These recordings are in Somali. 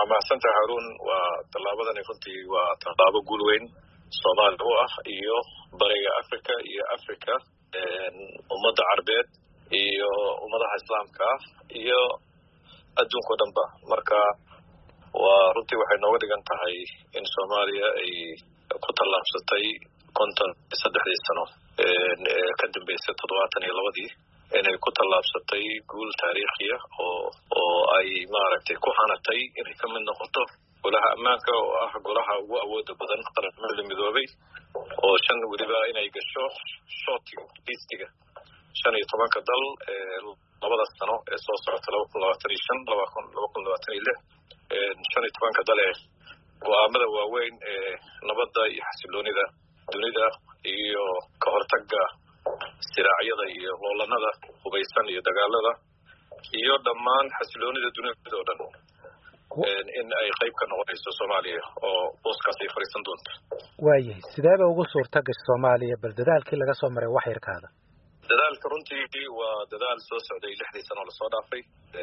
waa mahadsantahay Haruun waa tallaabadani runtii waa tallaabo guul weyn Soomaaliya u ah iyo bariga Afrika iyo Afrika ummadda Carbeed iyo ummadaha Islaamka iyo adduunka dhanba marka waa runtii waxay nooga dhigan tahay in Soomaaliya ay ku tallaabsatay 53 sano ka dambeysay 72 inay ku tallaabsatay guul taariikhi ah oo ay maaragtay ku hanatay inay ka mid noqoto golaha ammaanka oo ah golaha ugu awooda badan qaramada midoobay oo shan waliba inay gasho shootiga listiga 15 dal labada sano ee soo socota 2025 2026 15 dal ee go'aamada waaweyn ee nabadda iyo xasiloonida dunida iyo ka hortagga siraacyada iyo loolanada hubaysan iyo dagaalada iyo dhammaan xasiloonida dunida oo dhan in ay qayb ka noqonayso Soomaaliya oo booskaas ay fariisan doonto waayay sideeba ugu suurtagal Soomaaliya bal dadaalkii laga soo maray wax yarkaada dadaalka runtii waa dadaal soo socday 6 sano la soo dhaafay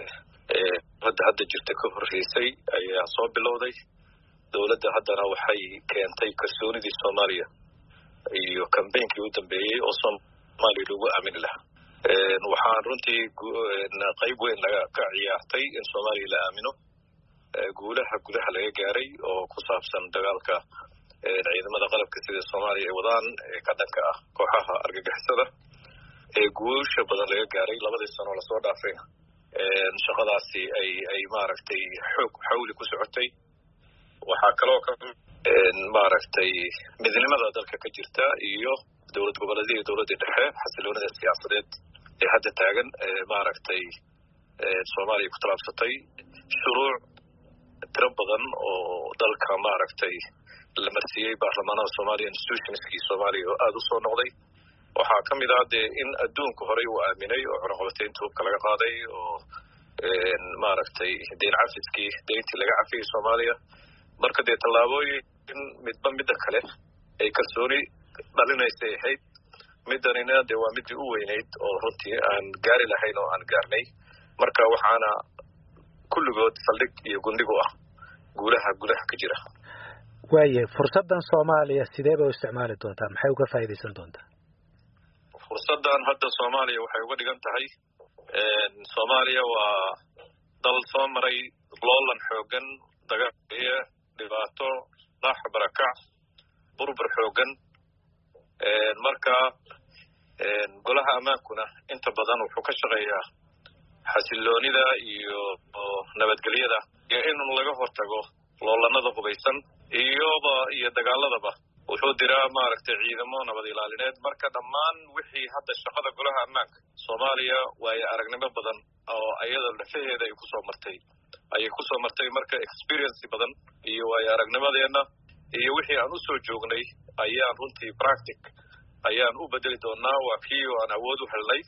hadda jirta ka horreysay ayaa soo bilowday dawladda haddana waxay keentay kalsoonidii Soomaaliya iyo campaign-kii u dambeeyay oo Soomaaliya lagu aamini lahaa waxaan runtii qayb weyn laga ciyaartay in Soomaaliya la aamino guulaha gudaha laga gaaray oo ku saabsan dagaalka ciidamada qalabka sida Soomaaliya ay wadaan ka dhanka ah kooxaha argagixisada guusha badan laga gaaray 2 sano la soo dhaafay shaqadaasi ay maaragtay xoog xawli ku socotay waxaa kaloo ka maaragtay midnimada dalka ka jirta iyo dawlad goboleedyada dawladda dhexe xasiloonida siyaasadeed ee hadda taagan maaragtay Soomaaliya ku tallaabsatay shuruuc tiro badan oo dalka maaragtay la marsiiyay baarlamaanada Soomaaliya institutionskii Soomaaliya oo aad u soo noqday waxaa ka mid ah in adduunka hore uu aaminay oo cunaqabataynta hubka laga qaaday oo maaragtay deyn cafiskii deyntii laga cafiyay Soomaaliya marka tallaabooyin midba midda kale ay kalsooni dhalinaysay ahayd middanina waa midii u weynayd oo runtii aan gaari lahayn oo aan gaarnay marka waxaana kulligood saldhig iyo gundigu ah guulaha gudaha ka jira waayay fursadan Soomaaliya sideeba u isticmaali doontaa maxay uga faa'iideysan doontaa fursadan hadda Soomaaliya waxay uga dhigan tahay Soomaaliya waa dal soo maray loolan xoogan dagaal dhibaato barakac burbur xoogan marka golaha ammaankuna inta badan wuxuu ka shaqeeyaa xasiloonida iyo nabadgelyada iyo in laga hortago loolanada hubaysan iyo dagaaladaba wuxuu diraa maaragtay ciidamo nabad ilaalineed marka dhammaan wixii hadda shaqada golaha ammaanka Soomaaliya way aragnimo badan oo ayada lafaheeda ay ku soo martay marka experience badan iyo way aragnimadeena iyo wixii aan u soo joognay ayaan runtii practice ayaan u bedeli doonaa waa kii aan awood u helnay